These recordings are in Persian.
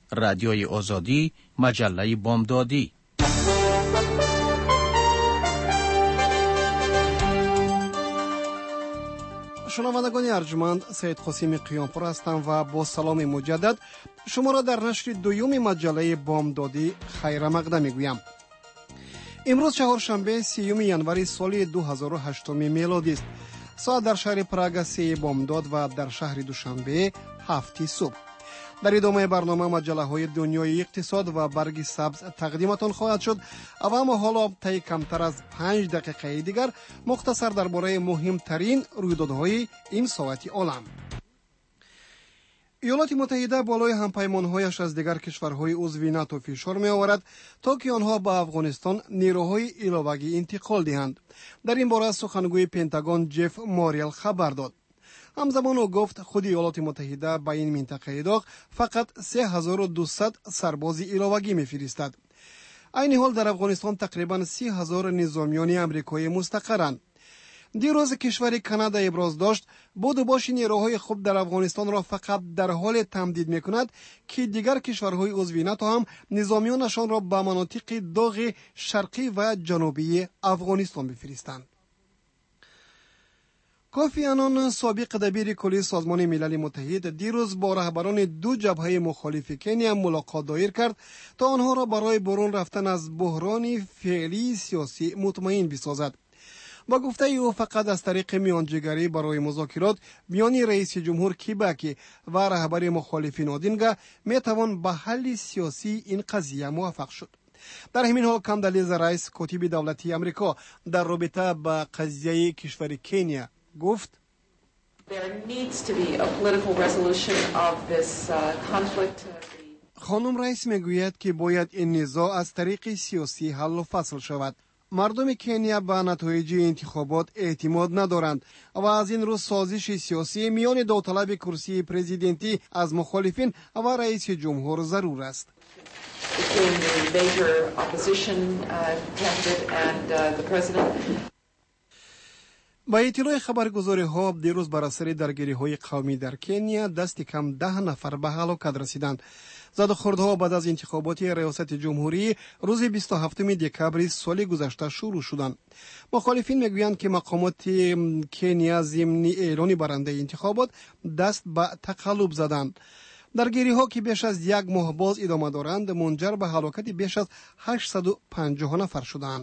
رادیوی آزادی، مجله بامدادی. شنوندگان ارجمند، سید قاسم قیامپور هستم و با سلام مجدد شما را در نشر دوم مجله بامدادی خیر مقدم میگویم. امروز چهارشنبه 30 ینوری سال 2008 میلادی است. ساعت در شهر پراگ 3 بامداد و در شهر دوشنبه 7 صبح. در ادامه برنامه مجله های دنیای اقتصاد و برگ سبز تقدیمتان خواهد شد و اما حالا طی کمتر از 5 دقیقه دیگر مختصر درباره مهمترین رویدادهای این ساعت عالم. ایالات متحده بالای همپیمانهایش از دیگر کشورهای عضو ناتو فشار می آورد تا که آنها به افغانستان نیروهای علاوه‌ای انتقال دهند. در این باره سخنگوی پنتاگون جف ماریل خبر داد. همزمان او گفت خود ایالات متحده به این منطقه داغ فقط 3200 سرباز علاوه‌ای می‌فرستد. این حال در افغانستان تقریباً 30,000 نظامیان آمریکایی مستقرند. دیروز کشور کانادا ابراز داشت بودباش نیروهای خوب در افغانستان را فقط در حال تمدید می‌کند که دیگر کشورهای عضو ناتو هم نظامیانشان را به مناطق داغ شرقی و جنوبی افغانستان بفرستند. کوفی آنان سابق دبیر کلی سازمان ملل متحد دیروز با رهبران دو جبهه مخالف کنیا ملاقات دایر کرد تا آنها را برای برون رفتن از بحران فعلی سیاسی مطمئن بسازد. با گفته او فقط از طریق میانجیگری برای مذاکرات میان رئیس جمهور کیباکی و رهبر مخالفین اودینگا میتوان به حل سیاسی این قضیه موفق شد. در همین حال کاندالیزا رایس کاتب دولتی آمریکا در رابطه با قضیه کشور کنیا گفت خانم رئیس میگوید که باید این نزاع از طریق سیاسی حل و فصل شود. مردم کنیا به نتایج انتخابات اعتماد ندارند و از این رو سازش سیاسی میان داوطلب کرسی پرزیدنتی از مخالفین و رئیس جمهور ضرور است. با اطلاع خبرگزاری ها دیروز بر اثر درگیری های قومی در کنیا دست کم 10 نفر به هلاکت رسیدند. زد و خوردها بعد از انتخابات ریاست جمهوری روز 27 دکبر سال گذشته شروع شدند. مخالفین میگویند که مقامات کنیا ضمن اعلان برنده انتخابات دست به تقلب زدند. درگیری ها که بیش از یک ماه باز ادامه دارند منجر به هلاکت بیش از 850 نفر شدند.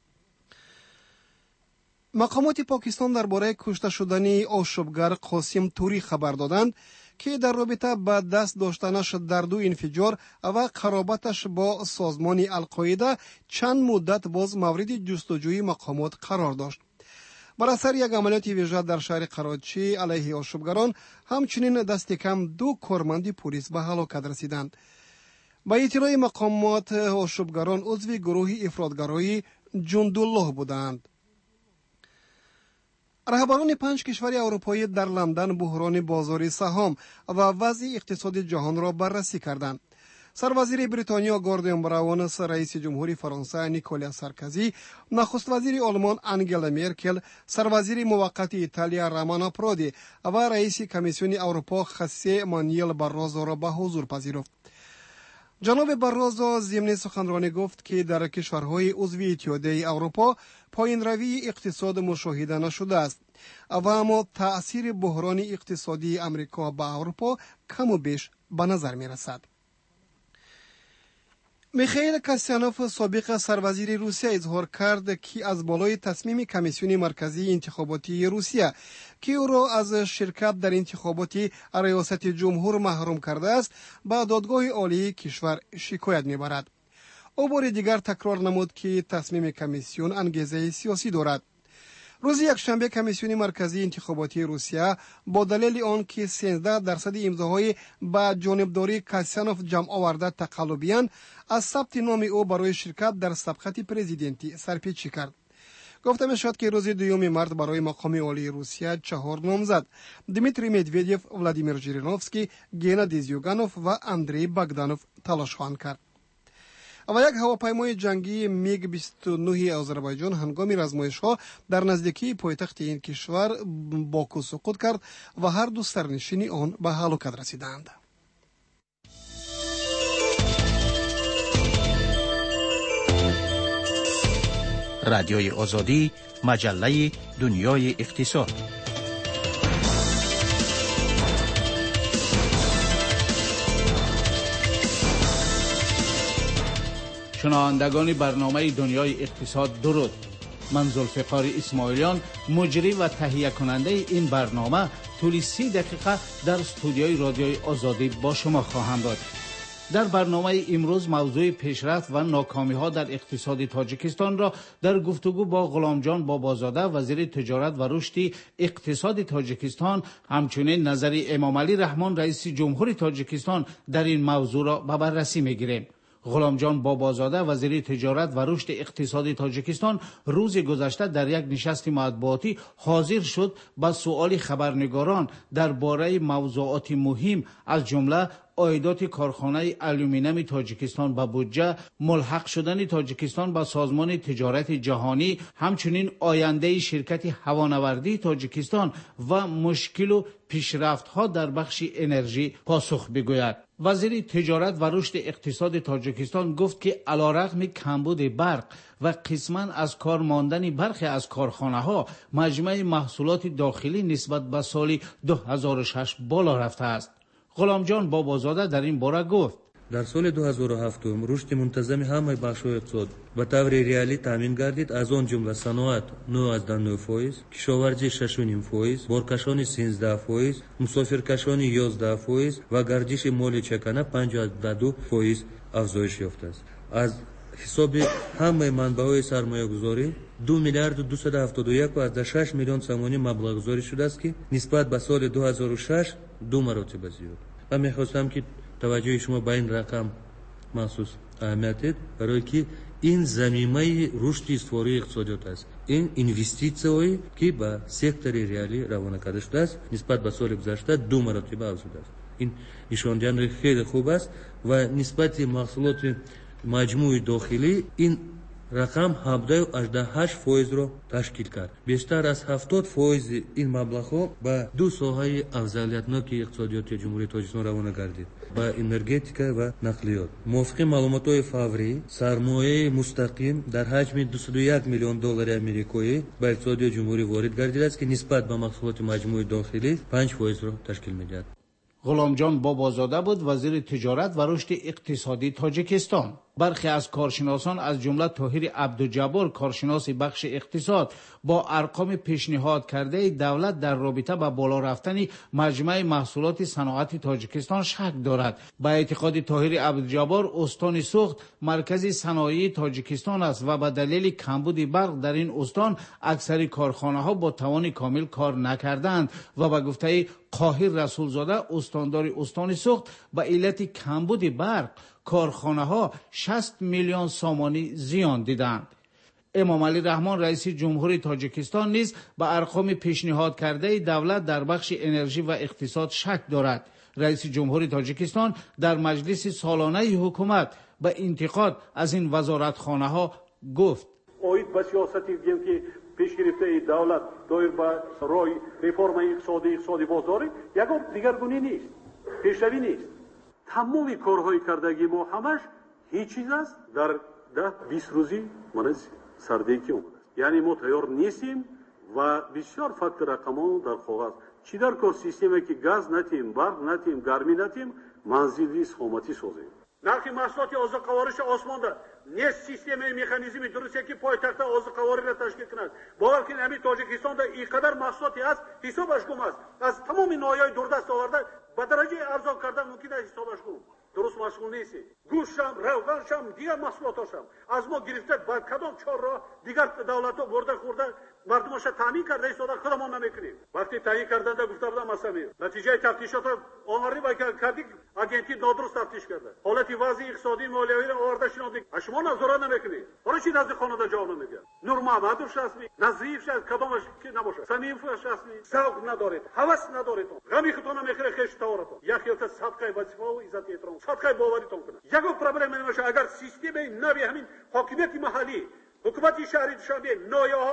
مقامات پاکستان درباره کشته شدن آشوبگر قاسم توری خبر دادند که در رابطه با دست داشتنش در دو انفجار و قرابتش با سازمان القاعده چند مدت باز مورد جستجوی مقامات قرار داشت. بر اثر یک عملیات ویژه در شهر کراچی علیه آشوبگران همچنین دست کم 2 کارمند پلیس به هلاکت رسیدند. با اطلاع مقامات آشوبگران عضو گروه افراطگرایی جندالله بودند. رهبران 5 کشور اروپایی در لندن بحران بازار سهام و وضع اقتصاد جهان را بررسی کردند. سروزیر بریتانیا گوردن براون، رئیس جمهوری فرانسه نیکولا سارکوزی، نخست وزیر آلمان انگلا مرکل، سروزیر موقت ایتالیا رامانو پرودی و رئیس کمیسیون اروپا خوسه مانوئل باروزو را به حضور پذیرفت. جناب باروزو ضمن سخنرانی گفت که در کشورهای عضو اتحادیه اروپا پایین روی اقتصاد مشاهده نشده است و اما تأثیر بحران اقتصادی امریکا به اروپا کم و بیش به نظر می رسد. میخائیل کاسیانوف سابق سروزیر روسیه اظهار کرد که از بالای تصمیم کمیسیون مرکزی انتخاباتی روسیه که او را از شرکت در انتخابات ریاست جمهور محروم کرده است به دادگاه عالی کشور شکایت میبرد. او بار دیگر تکرار نمود که تصمیم کمیسیون انگیزه سیاسی دارد. روز یکشنبه کمیسیون مرکزی انتخاباتی روسیه با دلیل آن که 13% امضاهای با جانبداری کاسیانوف جمع آورده تقلبیان از ثبت نام او برای شرکت در سبقت پرزیدنتی سرپیچی کرد. گفته می شد که روز 2 مارس برای مقام عالی روسیه 4 نامزد دمیتری مدودیف، ولادیمیر ژیرینوفسکی، گنادی زیوگانوف و اندری باگدانوف تلاش خواهند کرد. و یک هواپیمای جنگی میگ 29 آذربایجان هنگام آزمایش‌ها در نزدیکی پایتخت این کشور باکو سقوط کرد و هر دو سرنشین آن به هلاکت رسیدند. رادیوی آزادی، مجله دنیای اقتصاد. شنوندگان برنامه دنیای اقتصاد درود. من ذوالفقار اسماعیلیان، مجری و تهیه کننده این برنامه، طول 30 دقیقه در استودیوی رادیوی آزادی با شما خواهم بود. در برنامه امروز موضوع پیشرفت و ناکامی ها در اقتصاد تاجیکستان را در گفتگو با غلامجان بابازاده، وزیر تجارت و رشد اقتصاد تاجیکستان، همچنین نظر امامعلی رحمان رئیس جمهور تاجیکستان در این موضوع را به بررسی میگیریم. غلامجان بابازاده، وزیر تجارت و رشد اقتصادی تاجیکستان، روز گذشته در یک نشست مطبوعاتی حاضر شد با سؤال خبرنگاران درباره موضوعات مهم از جمله عایدات کارخانه آلومینیوم تاجیکستان به بودجه، ملحق شدن تاجیکستان به سازمان تجارت جهانی، همچنین آینده شرکت هوانوردی تاجیکستان و مشکل و پیشرفت‌ها در بخش انرژی پاسخ بگوید. وزیر تجارت و رشد اقتصاد تاجیکستان گفت که علیرغم کمبود برق و قسماً از کار ماندن برخی از کارخانه‌ها، مجموع محصولات داخلی نسبت به سال 2006 بالا رفته است. غلامجان بابازاده در این باره گفت: در سال 2007 رشد منتظم همه بخش‌های اقتصاد به طور ریالی تامین گردید، از آن جمله صنعت 9.9%، کشاورزی 6.5%، بارکشانی 13%، مسافرکشانی 11% و گردش مالی چکانه 5.2% افزایش یافته است. از حساب همه منبع‌های سرمایه‌گذاری 2 میلیارد و 271.6 میلیون سامانی مبلغ گذاری شده است که نسبت به سال 2006 2 مرتبه زیاد. و می‌خواستم که توجه شما به این رقم مخصوص اهمیت دهید، برای که این زمینه رشد استواری اقتصادیات است. این اینوستیسی‌هایی که به سکتور ریالی روانه کرده شده است نسبت به سال گذشته 2 مرتبه افزوده است. این نشان دهنده خیلی خوب است و نسبت محصولات مجموع داخلی این رقم 17.8% را تشکیل کرد. بیشتر از 70% این مبلغ‌ها به دو ساحه افضلیتناک اقتصادیات جمهوری تاجیکستان روانه گردید: به انرژتیکا و نقلیات. موافق معلومات‌های فوری، سرمایه مستقیم در حجم 201 میلیون دلار آمریکایی به اقتصاد جمهوری وارد گردیده است که نسبت به محصولات مجموع داخلی 5% را تشکیل می‌دهد. غلامجان بابازاده بود، وزیر تجارت و رشد اقتصادی تاجیکستان. برخی از کارشناسان از جمله طاهر عبدالجبار، کارشناس بخش اقتصاد، با ارقام پیشنهاد کرده دولت در رابطه با بالا رفتن مجموع محصولات صنعت تاجیکستان شک دارد. با اعتقاد طاهر عبدالجبار، استان سوخت مرکز صنایع تاجیکستان است و به دلیل کمبود برق در این استان اکثر کارخانه‌ها با توان کامل کار نکردند و به گفته قاهر رسولزاده، استاندار استان سوخت، به علت کمبود برق کارخانه‌ها 60 میلیون سامانی زیان دیدند. امامعلی رحمان رئیس جمهور تاجیکستان نیز به ارقام پیشنهاد کرده دولت در بخش انرژی و اقتصاد شک دارد. رئیس جمهور تاجیکستان در مجلس سالانه حکومت به انتقاد از این وزارتخانه‌ها گفت: اوید به سیاستی دیدیم که پیش گرفته دولت دایر به رای رفرم اقتصادی بازاری یکم دیگرگونی نیست، پیشروی نیست. تمامی کارهای کردگی ما همش هیچ چیز است در 10-20 روزی من سردگی اومده است. یعنی ما تیار نیستیم و بسیار فکت رقم‌ها در کاغذ چی در کار سیستمی که گاز نتیم، برق نتیم، گرمی نتیم، منزلی سلامتی سازیم. نرخ محصولات آذوقه‌واری آسمانده نیست. سیستم مکانیزمی درسته که پایتخت آذوقه‌واری را تشکیل کند. باور کنید همین تاجیکستان در اینقدر محصولاتی است حسابش گم است. از تمام ناحیه‌های دوردست آورده به درجه ارزان کردن ممکن است حسابش گم. درست مشغول نیست. گوشتم، روغنشم، دیگر محصولاتاشم از ما گرفته با کدام چهار راه دیگر دولت‌ها برده خورده مردمش تامین کرده ایستاده، خودم ما نمیکنیم. وقتی تعیین کردند گفته بودم مثلا نتیجه تفتیشات آماری با کردی اجنتی نادرست تفتیش کرده. حالت وضع اقتصادی مالیوی را آورده شناخت. شما نظارت نمیکنید. برای چی نزد خانواده جواب نمیگه؟ نور محمدوف شخصی، نظیف شخص کدامش که نباشه. صمیم شخصی، ذوق ندارید، هوس ندارید. غمی خودتون نمیخره خش تاورتون. یکی تا صدقه وظیفه و عزت احترام، صدقه باوریتون کنه. یک پروبلم نمیشه اگر سیستم نوی همین حاکمیت محلی، حکومت شهری شامل نایه‌ها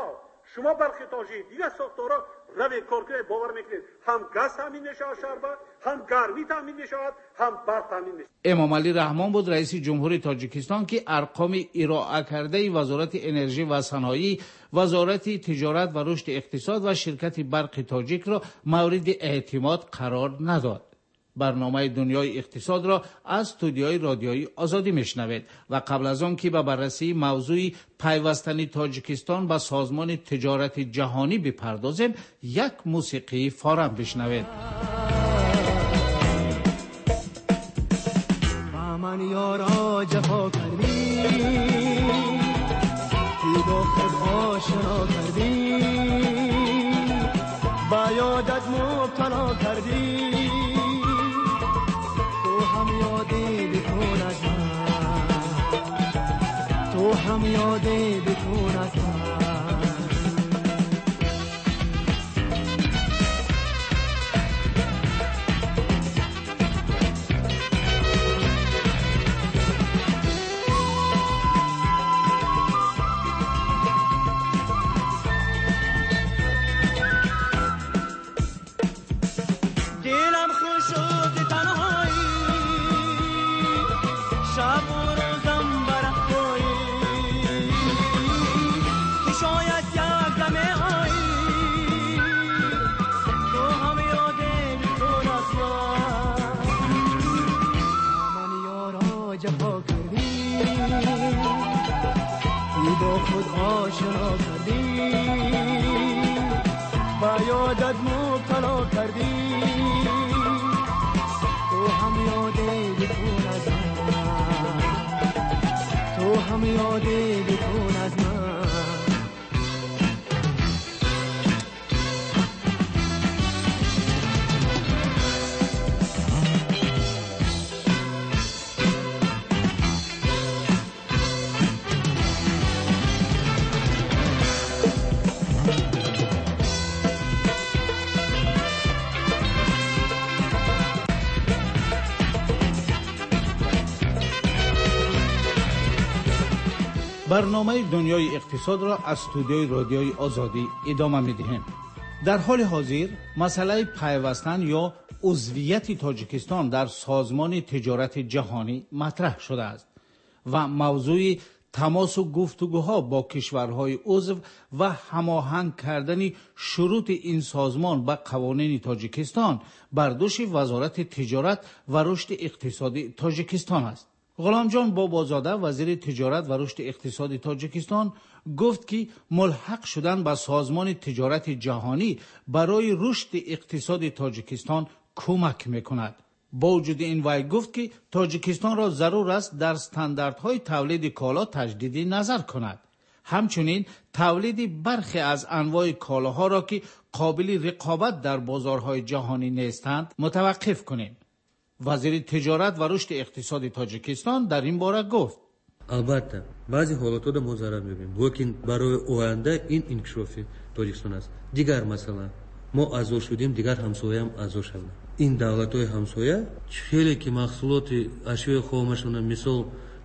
شما برخی تاجی دیگه ساختارا روی کار کنید، باور میکنید هم گاز تامین میشود شهر، هم گرمی تامین میشود، هم برق تامین میشود. امام علی رحمان بود رئیس جمهوری تاجیکستان که ارقام ارائه کرده وزارت انرژی و صنایع، وزارت تجارت و رشد اقتصاد و شرکت برق تاجیک را مورد اعتماد قرار نداد. برنامه دنیای اقتصاد را از استودیوی رادیویی آزادی میشنوید و قبل از آن که به بررسی موضوع پیوستن تاجیکستان به سازمان تجارت جهانی بپردازیم، یک موسیقی فارم بشنوید. من یارا جفا کردی، تو با خود آشنا کردی، با یادت مبتلا کردی، تو هم یادی بکن از من، تو هم یادی بکن از من. با خود آشنا کردی، با یادت مبتلا کردی، تو هم یادی بکن از من، تو هم یادی بکن از من. برنامه دنیای اقتصاد را از استودیوی رادیوی آزادی ادامه می‌دهیم. در حال حاضر مسئله پیوستن یا عضویت تاجیکستان در سازمان تجارت جهانی مطرح شده است و موضوع تماس و گفتگوها با کشورهای عضو و هماهنگ کردن شروط این سازمان با قوانین تاجیکستان بر دوش وزارت تجارت و رشد اقتصادی تاجیکستان است. غلامجان بابازاده وزیر تجارت و رشد اقتصادی تاجیکستان گفت که ملحق شدن به سازمان تجارت جهانی برای رشد اقتصاد تاجیکستان کمک میکند. با وجود این وی گفت که تاجیکستان را ضرور است در استانداردهای تولید کالا تجدید نظر کند. همچنین تولید برخی از انواع کالاها را که قابل رقابت در بازارهای جهانی نیستند متوقف کنیم. وزیر تجارت و رشد اقتصادی تاجیکستان در این باره گفت: البته بعضی حالاتو ما ضرر می‌بینیم، لیکن برای آینده این انکشافی تاجیکستان است. دیگر مثلا ما اعضا شدیم، دیگر همسایه هم اعضا شدن. این دولت‌های همسایه خیلی که محصولات اشیاء خامشون مثل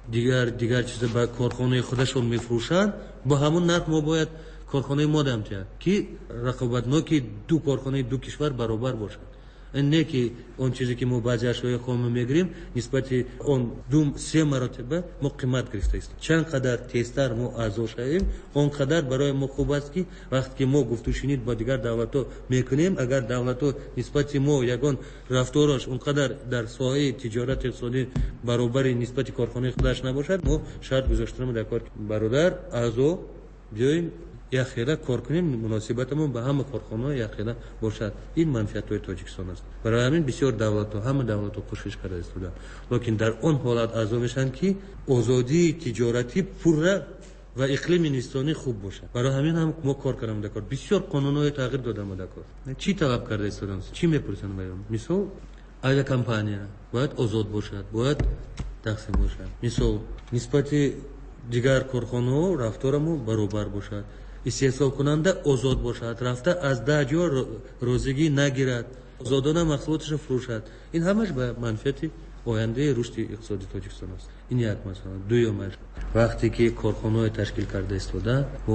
دیگر چیزا به کارخانه خودشون میفروشند، با همون نرخ ما باید کارخانه ما دم کرد که رقابتناکی دو کارخانه دو کشور برابر باشد. نه که اون چیزی که ما بعضی اشیاء خام میگیریم نسبت اون دو سه مرتبه ما قیمت گرفته است. چند قدر تیزتر ما اعضا شویم اون قدر برای ما خوب است که وقتی که ما گفت و شنید با دیگر دولت‌ها میکنیم، اگر دولت‌ها نسبت ما یگان رفتارش اون قدر در ساحه تجارت اقتصادی برابر نسبت کارخانه خودش نباشد، ما شرط گذاشتیم در کار برادر اعضا بیایم یا خیلی کار کنیم، مناسبتمون به همه کارخانه‌ها یا خیلی باشد. این منفعت‌های تاجیکستان است. برای همین بسیار دولت‌ها همه دولت‌ها کوشش کرده استودن، لیکن در اون حالت اعضا میشن که آزادی تجارتی پره و اقلیم انسانی خوب باشه. برای همین هم ما کار کردیم در کار. بسیار قانون‌های تغییر دادیم در کار. چی طلب کرده استودن؟ چی میپرسن میام؟ مثلا ایلا کمپانی باید آزاد باشد، باید تقسیم باشد. مثلا نسبت دیگر کارخانه‌ها رفتارمون برابر باشد. استحصال کننده آزاد باشد، رفته از 10 جا روزگی نگیرد، آزادانه محصولاتش فروشد. این همش به منفعت آینده رشد اقتصادی تاجیکستان است. این یک مثلا. دومش وقتی که کارخانه‌های تشکیل کرده استوده و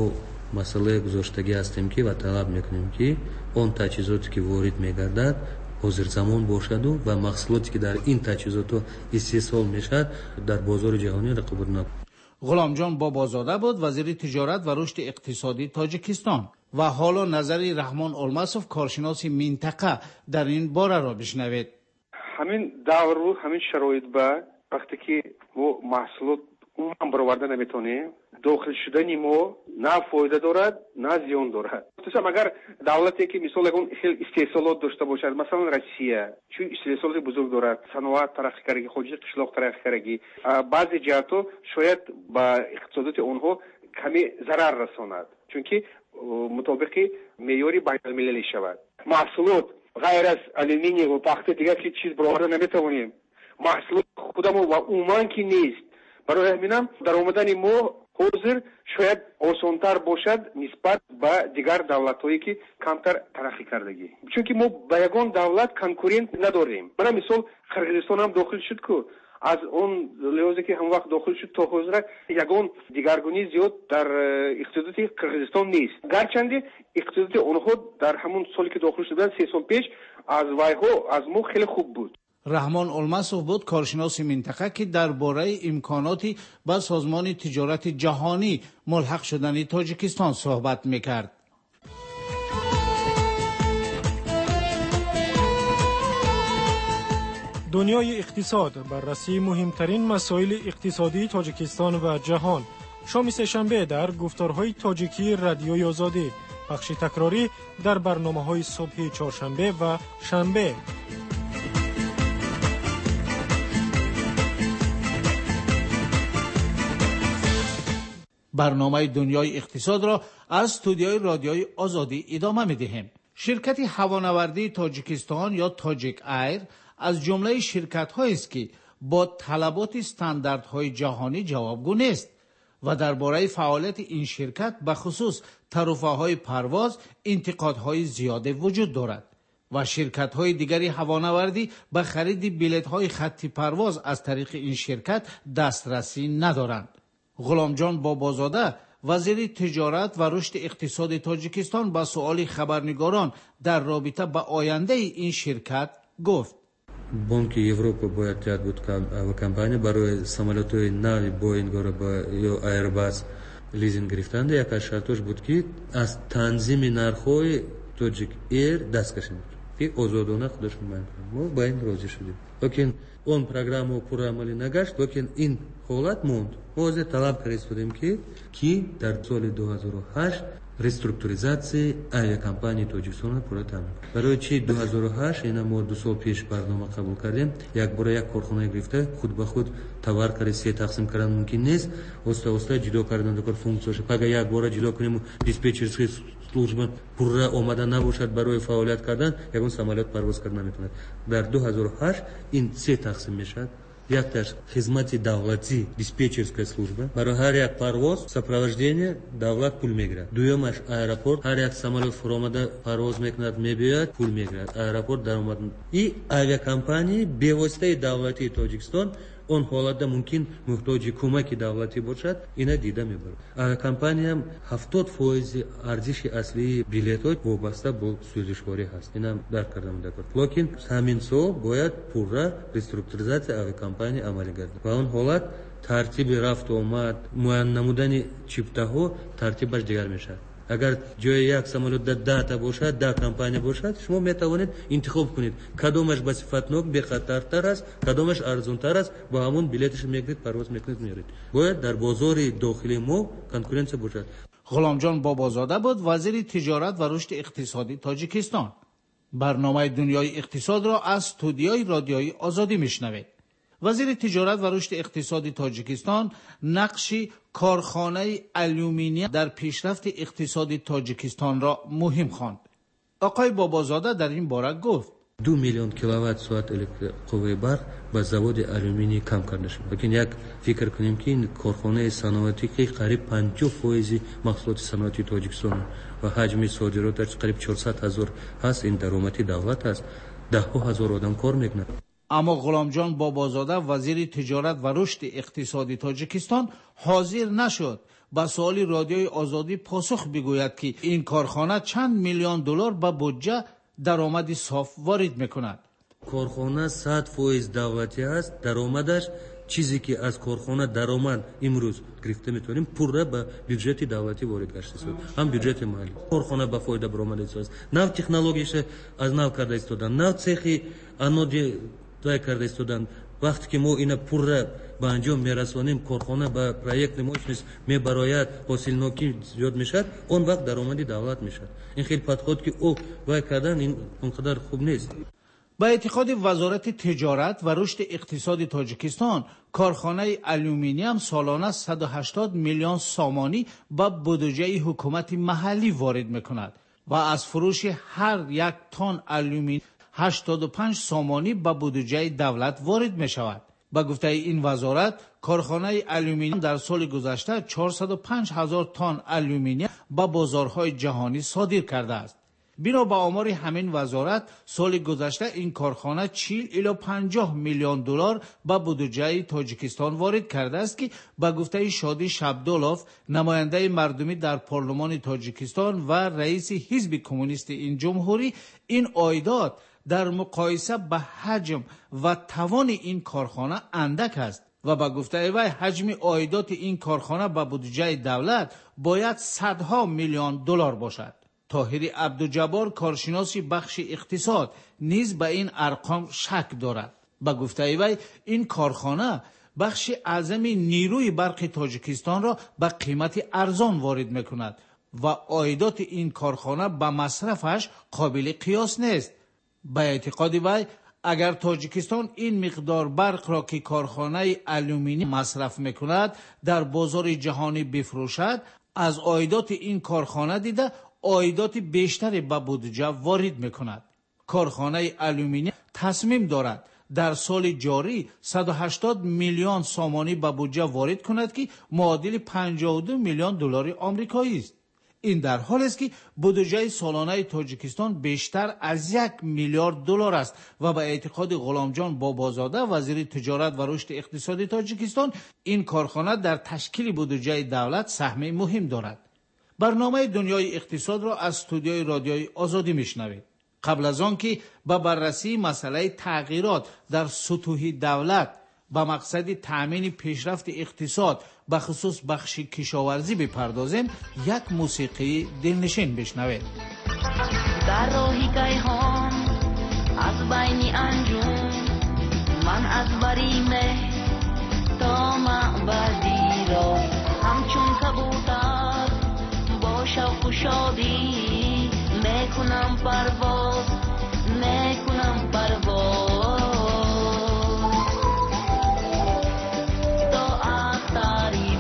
масъалаи гузоштагӣ ҳастем ки ва талаб мекунем ки он таҷҳизоте ки ворид мегардад ҳозирзамон бошаду ва маҳсулоте ки дар ин таҷҳизотҳо истеҳсол мешавад дар бозори ҷаҳонӣ рақобат накунад. ғуломҷон бобозода буд вазири тиҷорат ва рушди иқтисодии тоҷикистон. ва ҳоло назари раҳмон олмасов коршиноси минтақа дар ин бораро бишнавед. ҳамин давру ҳамин шароит ба вақте ки мо маҳсулот умуман бароварда наметавонем, дохил шудани мо на фоида дорад, на зиён дорад. Хусусан агар давлате ки мисол ягон хел истеҳсолот дошта бошад, масалан Россия, чун истеҳсолоти бузург дорад, саноат тараққикардагӣ, хоҷи қишлоқ тараққикардагӣ, баъзе ҷиҳатҳо шояд ба иқтисодоти онҳо каме зарар расонад, чунки мутобиқи меъёри байналмилалӣ шавад. Маҳсулот ғайр аз алюминий ва пахта дигар ҳеҷ чиз бароварда наметавонем. маҳсулот худамо ва умуман ки нест. барои ҳаминам даромадани мо ҳозир шояд осонтар бошад нисбат ба дигар давлатҳое ки камтар тараққӣ кардагӣ, чунки мо ба ягон давлат конкурент надорем. мана мисол Қирғизистон ҳам дохил шуд ку аз он лиҳозе ки ҳамвақт дохил шуд то ҳозира ягон дигаргунӣ зиёд дар иқтисодоти Қирғизистон нест. гарчанде иқтисодоти онҳо дар ҳамон соле ки дохил шуданд 3 сол пеш аз вайҳо аз мо хеле хуб буд. раҳмон олмасов буд коршиноси минтақа ки дар бораи имконоти ба созмони тиҷорати ҷаҳонӣ мулҳақ шудани тоҷикистон суҳбат мекард. дунёи иқтисод баррасии муҳимтарин масоили иқтисодии тоҷикистон ва ҷаҳон. шоми сешанбе дар гуфторҳои тоҷикии радиои озодӣ, пахши такрорӣ дар барномаҳои субҳи чоршанбе ва шанбе. برنامه دنیای اقتصاد را از استودیوی رادیوی آزادی ادامه می‌دهیم. شرکت هوانوردی تاجیکستان یا تاجیک ایر از جمله شرکت‌هایی است که با طلبات استانداردهای جهانی جوابگو نیست و درباره فعالیت این شرکت به خصوص تعرفه‌های پرواز انتقادهای زیاد وجود دارد و شرکت‌های دیگری هوانوردی به خرید بلیط‌های خط پرواز از طریق این شرکت دسترسی ندارند. غلامجان بابازاده وزیر تجارت و رشد اقتصاد تاجیکستان با سؤال خبرنگاران در رابطه با آینده این شرکت گفت: بانک یوروپا باید یاد بود کمپانی برای سامولت‌های نوی بوینگ را با ایرباس لیزینگ گرفتند. یک از شرطش بود که از تنظیم نرخ‌های تاجیک ایر دست کشند که آزادانه خودشون بیان کنند. ما با این راضی شدیم. لیکن اون پروگرام پورا عملی نگشت، لیکن این حالت موند. ما از طلب کردیم که در سال 2008 реструктуризация авиакомпании Тоҷикистон пурра таъмин кунад. барои чи 2008 ина мо 2 сол пеш барнома қабул кардем. як бора як корхона гирифта худ ба худ товар карид се тақсим кардан мумкин нест. оста оста ҷудо кардан докор функсияш. ага як бора ҷудо кунем диспетчерская служба пурра омада набошад барои фаъолият кардан, ягон самолет парвоз кардан наметавонад. дар 2008 ин се тақсим мешавад. Якташ хизмати давлати диспетчерская служба. Барои ҳар як парвоз сопровождение давлат пул мегирад. дуюмаш аэропорт, ҳар як самолет фуромада парвоз мекунад, мебиёяд, пул мегирад. аэропорт даромад. И авиакомпании бевоситаи давлати Тоҷикистон он ҳолатда мумкин муҳтоҷи кӯмаки давлатӣ бошад, ина дида мебарад. Авиакомпаниям 70% арзиши аслии билетҳо вобаста бо сӯзишворӣ ҳаст. Инам дарк кардам дакор. Лекин ҳамин сол бояд пурра реструктуризация авиакомпания амалӣ гардад. Ва он ҳолат тартиби рафту омад, муайян намудани чиптаҳо тартибаш дигар мешавад. агар ҷои як самолет 10 бошад, 10 компания бошад, шумо метавонед интихоб кунед кадомаш ба сифатнок бехатартар аст, кадомаш арзонтар аст, ба ҳамон билеташ мегиред, парвоз мекунед, меёред. бояд дар бозори дохили мо конкуренсия бошад. غلامجان بابازاده بود وزیر تجارت و رشد اقتصادی تاجیکستان. برنامه دنیای اقتصاد را از استودیوی رادیوی آزادی میشنوید. وزیر تجارت و رشد اقتصادی تاجیکستان نقش کارخانه آلومینیوم در پیشرفت اقتصادی تاجیکستان را مهم خواند. آقای بابازاده در این باره گفت: 2 میلیون کیلووات ساعت قوه برق با завод алюминий کم کرده شد. لیکن یک فکر کنیم که این کارخانه صنعتی که قریب 50% محصولات صنعتی تاجیکستان و حجم صادراتش قریب 400,000 هست، این درآمدی دولت است. 10,000 آدم کار میکنند. اما غلامجان بابازاده وزیر تجارت و رشد اقتصادی تاجیکستان حاضر نشد با سوال رادیوی آزادی پاسخ بگوید که این کارخانه چند میلیون دلار به بودجه درآمد صاف وارد میکند. کارخانه 100% دولتی است. درآمدش چیزی که از کارخانه درآمد امروز گرفته میتونیم پورا به بودجه دولتی وارد گشته شد. هم بودجه محلی. کارخانه با فایده برآمده است. نو تکنولوژیش از نو کرده استودن. نو цехи аноди дай کرده استودن. وقتی که ما اینا پورا به انجام میرسونیم کارخانه با پروژه مощность میبراید حاصلناکی زیاد میشد اون وقت درآمدی دولت میشد. این خیلی پدخود که او وای کردن این اونقدر خوب نیست. با اعتقاد وزارت تجارت و رشد اقتصاد تاجیکستان کارخانه آلومینیوم سالانه 180 میلیون سامانی به بودجه حکومت محلی وارد میکند و از فروش هر یک تن آلومینیوم 85 سامانی به بودجه دولت وارد می شود. با گفته این وزارت کارخانه آلومینیوم در سال گذشته 405,000 تن آلومینیوم به بازارهای جهانی صادر کرده است. بنا به آمار همین وزارت سال گذشته این کارخانه 40 الی 50 میلیون دلار به بودجه تاجیکستان وارد کرده است که به گفته شادی شبدولوف نماینده مردمی در پارلمان تاجیکستان و رئیس حزب کمونیست این جمهوری این عایدات در مقایسه به حجم و توان این کارخانه اندک است و با گفته وی حجم عایدات این کارخانه به بودجه دولت باید صدها میلیون دلار باشد. طاهر عبدالجبار کارشناس بخش اقتصاد نیز به این ارقام شک دارد. با گفته وی این کارخانه بخش اعظم نیروی برق تاجیکستان را به قیمت ارزان وارد میکند و عایدات این کارخانه به مصرفش قابل قیاس نیست. با اعتقاد وی اگر تاجیکستان این مقدار برق را که کارخانه آلومینیوم مصرف میکند در بازار جهانی بفروشد از عایدات این کارخانه دیده عایدات بیشتری به بودجه وارد میکند. کارخانه آلومینیوم تصمیم دارد در سال جاری 180 میلیون سامانی به بودجه وارد کند که معادل 52 میلیون دلار آمریکایی است. این در حالی است که بودجه سالانه تاجیکستان بیشتر از 1 میلیارد دلار است و به اعتقاد غلامجان بابازاده وزیر تجارت و رشد اقتصادی تاجیکستان این کارخانه در تشکیل بودجه دولت سهم مهم دارد. برنامه دنیای اقتصاد را از استودیوی رادیوی آزادی میشنوید. قبل از آن که به بررسی مسئله تغییرات در سطوح دولت با مقصد تأمین پیشرفت اقتصاد به خصوص بخش کشاورزی بپردازیم یک موسیقی دلنشین بشنوید. در راهی کیهان از بین انجم من از بریمه تا معبدی را همچون کبوتر با شوق و شادی میکنم پرواز تا اختری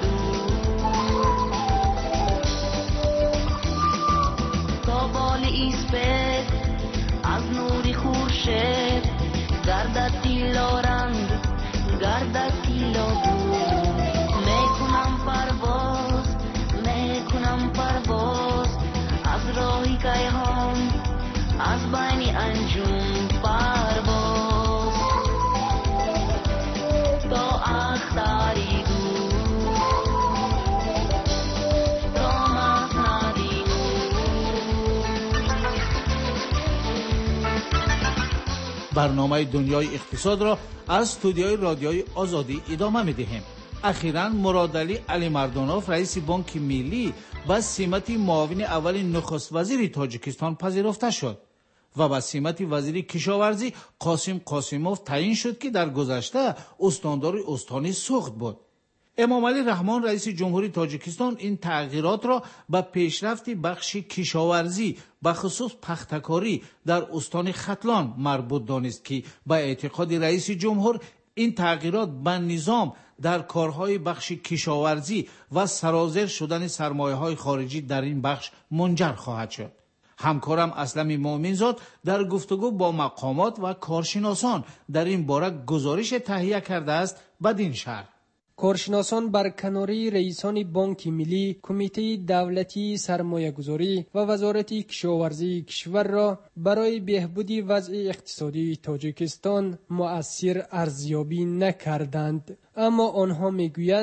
تا بال ایسپه از نوری خورشید گردد تیلا رنگ گردد تیلا دور میکنم پرواز از راهی کیهان از بین انجم پرواز تا اختری دور تا مسندی برنامه دنیای اقتصاد را از استودیوی رادیوی آزادی ادامه می‌دهیم. اخیراً مراد علی مردانوف رئیس بانک ملی به سمت معاون اول نخست وزیر تاجیکستان پذیرفته شد و به سمت وزیر کشاورزی قاسم قاسموف تعیین شد که در گذشته استاندار استان سوخت بود. امام علی رحمان رئیس جمهوری تاجیکستان این تغییرات را به پیشرفت بخش کشاورزی به خصوص پختکاری در استان ختلان مربوط دانست که به اعتقاد رئیس جمهور این تغییرات به نظام در کارهای بخش کشاورزی و سرازیر شدن سرمایه‌های خارجی در این بخش منجر خواهد شد. همکارم اسلم مومنزاد در گفتگو با مقامات و کارشناسان در این باره گزارش تهیه کرده است. بدین شرح کارشناسان بر کناری رئیسان بانک ملی، کمیته دولتی سرمایه‌گذاری و وزارت کشاورزی کشور را برای بهبود وضع اقتصادی تاجیکستان مؤثر ارزیابی نکردند، اما آنها میگویند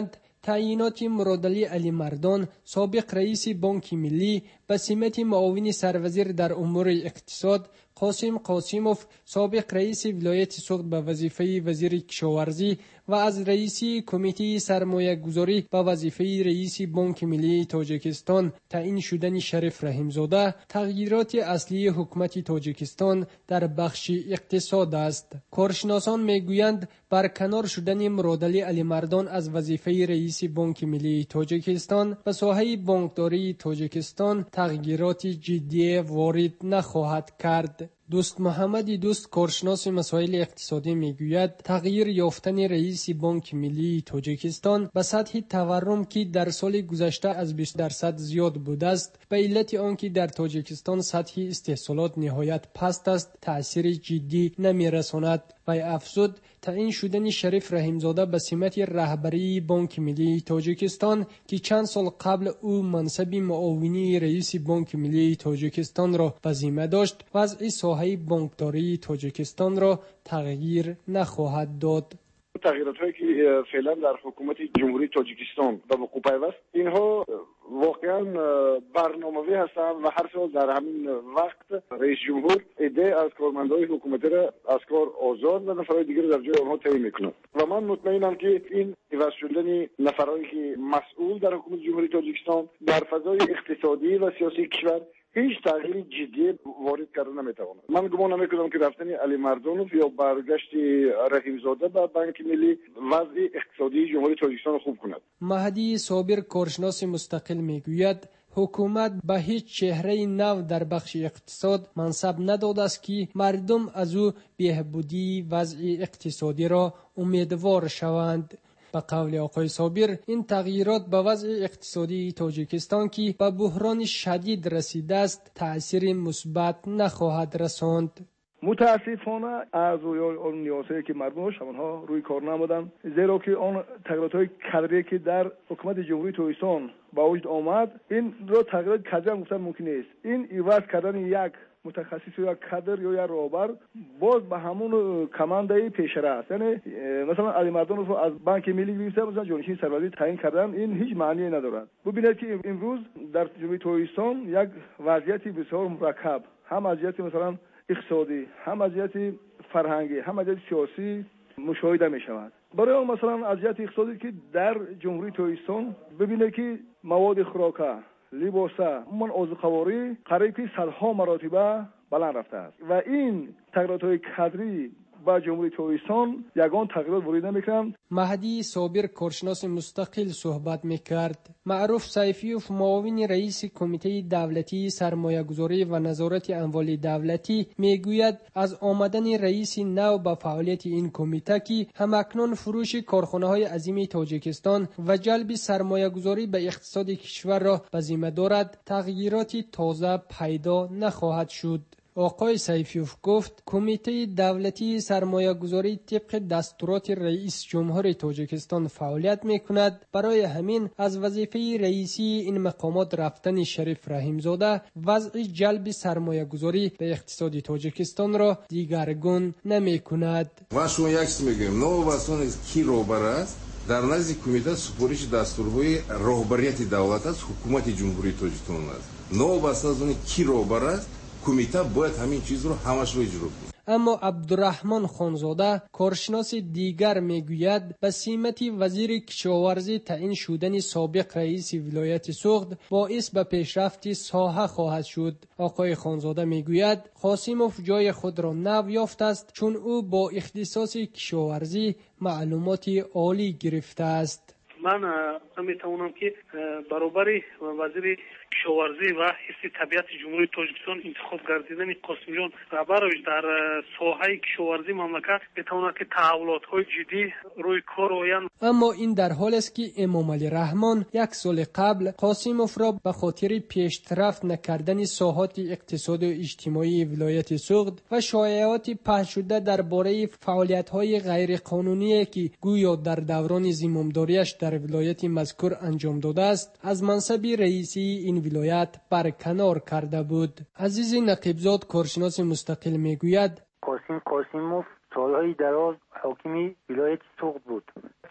تعیینات مرادعلی علی مردان سابق رئیس بانک ملی به سمت معاون سروزیر در امور اقتصاد، قاسم قاسموف سابق رئیس ولایت سوخت به وظیفه وزیر کشاورزی و از رئیس کمیته سرمایه گذاری به وظیفه رئیس بانک ملی تاجیکستان تعیین شدن شریف رحیمزاده تغییرات اصلی حکومت تاجیکستان در بخش اقتصاد است. کارشناسان میگویند برکنار شدن مرادعلی علی مردان از وظیفه رئیس بانک ملی تاجیکستان به ساحه بانکداری تاجیکستان تغییرات جدی وارد نخواهد کرد. دوست محمدی دوست کارشناس مسائل اقتصادی میگوید تغییر یافتن رئیس بانک ملی تاجیکستان به سطح تورم که در سال گذشته از 20% زیاد بوده است به علت آنکه در تاجیکستان سطح استحصالات نهایت پست است تأثیر جدی نمیرساند. و افزود تعیین شدن شریف رحیمزاده به سمت رهبری بانک ملی تاجیکستان که چند سال قبل او منصب معاونی رئیس بانک ملی تاجیکستان را به ذمه داشت وضع ساحه بانکداری تاجیکستان را تغییر نخواهد داد. تغییراتی که فعلا در حکومت جمهوری تاجیکستان به وقوع پیوست اینها واقعا برنامه‌ای هستند و هر سال در همین وقت رئیس جمهور ایده از کارمندان حکومتی را از کار آزاد و نفرهای دیگر در جای آنها تعیین می‌کند و من مطمئنم که این عوض شدن نفرهایی که مسئول در حکومت جمهوری تاجیکستان در فضای اقتصادی و سیاسی کشور هیچ تغییر جدی وارد کردن نمیتواند. من گمان نمیکنم که رفتن علی مردانوف یا برگشت رحیمزاده به بانک ملی وضع اقتصادی جمهوری تاجیکستان خوب کند. مهدی صابر کارشناس مستقل میگوید حکومت به هیچ چهره نو در بخش اقتصاد منصب نداده است که مردم از او بهبودی وضع اقتصادی را امیدوار شوند. به قول آقای صابر این تغییرات به وضع اقتصادی تاجیکستان که به بحران شدید رسیده است تأثیر مثبت نخواهد رساند. متاسفانه از اون نیازهایی که مردمش آنها روی کار نمودند زیرا که آن تغییرات کادری که در حکومت جمهوری تاجیکستان با وجود آمد این را تغییرات کادری هم گفتن ممکن نیست. این عوض کردن یک متخصص یا کادر یا راهبر باز به همون کمانده پیشره است. یعنی مثلا علی مردانوف از بانک ملی گرفته مثلا جانشین سروزی تعیین کردن این هیچ معنی ندارد. ببینید که امروز در جمهوری تاجیکستان یک وضعیت بسیار مرکب هم از جهت مثلا اقتصادی هم از جهت فرهنگی هم از جهت سیاسی مشاهده می شود. برای مثلا از جهت اقتصادی که در جمهوری تاجیکستان ببینید که مواد خوراکه لباسه من آذوقه‌واری قریب صدها مراتبه بلند رفته است و این تغییرات کادری با جمهوری تاجیکستان یگان تغییرات وارد نمی‌کنند. مهدی صابر کارشناس مستقل صحبت می‌کرد. معروف سیفیوف معاون رئیس کمیته دولتی سرمایه‌گذاری و نظارت اموال دولتی میگوید از آمدن رئیس نو به فعالیت این کمیته که همکنون فروش کارخانه‌های عظیم تاجیکستان و جلب سرمایه‌گذاری به اقتصاد کشور را به ذمه دارد تغییرات تازه پیدا نخواهد شد. آقای سیفیوف گفت کمیته دولتی سرمایه گذاری طبق دستورات رئیس جمهور تاجیکستان فعالیت می کند. برای همین از وظیفه رئیسی این مقامات رفتن شریف رحیمزاده وضع جلب سرمایه گذاری به اقتصاد تاجیکستان را دیگرگون نمی کند. و شما یک چیز میگیم نوبستان کی روبر است در نزد کمیته سپارش دستورهای راهبریت دولت است حکومت جمهوری تاجیکستان است. نوبستان کی روبر است کمیته باید همین چیز رو همش رو اجرا کنه. اما عبدالرحمن خانزاده کارشناس دیگر میگوید به سمت وزیر کشاورزی تعیین شدن سابق رئیس ولایت سوخت باعث به پیشرفت ساحه خواهد شد. آقای خانزاده میگوید قاسموف جای خود را نو یافته است چون او با اختصاص کشاورزی معلومات عالی گرفته است. من میتوانم که برابر وزیر کشاورزی و حفظ طبیعت جمهوری تاجیکستان انتخاب گردیدن قاسم جان رهبرش در ساحه کشاورزی مملکت بتواند که تحولات‌های جدی روی کار آیند. اما این در حال است که امام علی رحمان یک سال قبل قاسموف را به خاطر پیشرفت نکردن ساحات اقتصاد و اجتماعی ولایت سوخت و شایعات پخش شده درباره فعالیت‌های غیرقانونی که گویا در دوران زمامداریش در ولایت مذکور انجام داده است از منصب رئیسی این ولایت برکنار کرده بود. عزیز نقیبزاد کارشناس مستقل میگوید قاسموف سالهای دراز حاکم ولایت سوخت بود.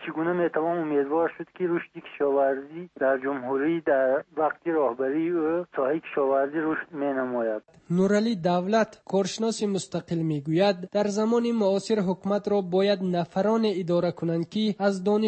چگونه میتوان امیدوار شد که رشد کشاورزی در جمهوری در وقتی راهبری و ساحه کشاورزی رشد مینماید. نورعلی دولت کارشناس مستقل میگوید در زمان معاصر حکومت را باید نفران اداره کنند که از دانش